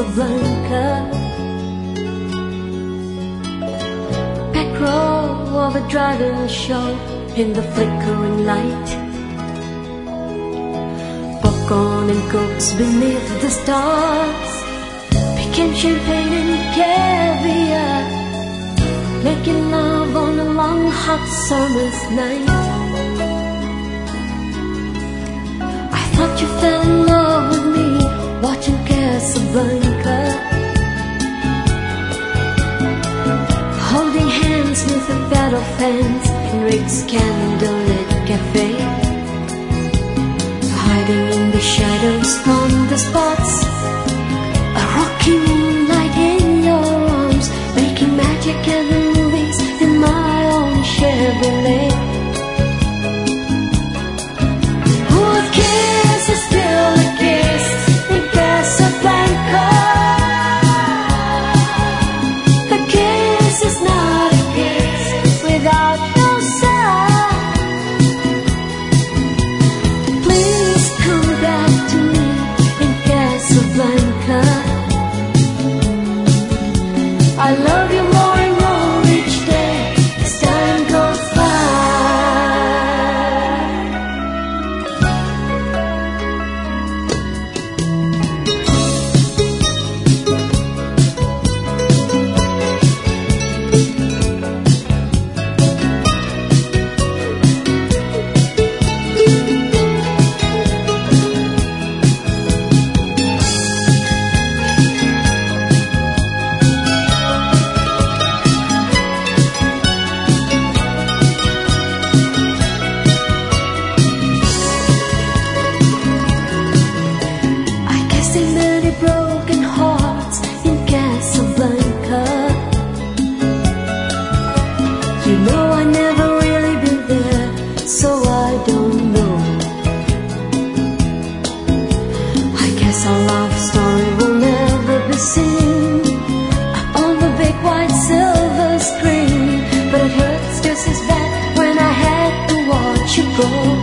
Casablanca. Back row of a driving show in the flickering light. Popcorn and cokes beneath the stars, picking champagne and caviar, making love on a long hot summer's night. I thought you fell in love with me watching Casablanca, holding hands with the battle fans in Rick's candlelit cafe, hiding in the shadows from the spots, a rocky moonlight in your arms, making magic at the movies in my own Chevrolet. A kiss is still a kiss in Casablanca. A kiss is not a kiss without your sigh. Please come back to me in Casablanca. I love you more and more each day as time goes by. Broken hearts in Casablanca. You know I never really been there, so I don't know. I guess our love story will never be seen up on the big white silver screen, but it hurts just as bad when I had to watch you go.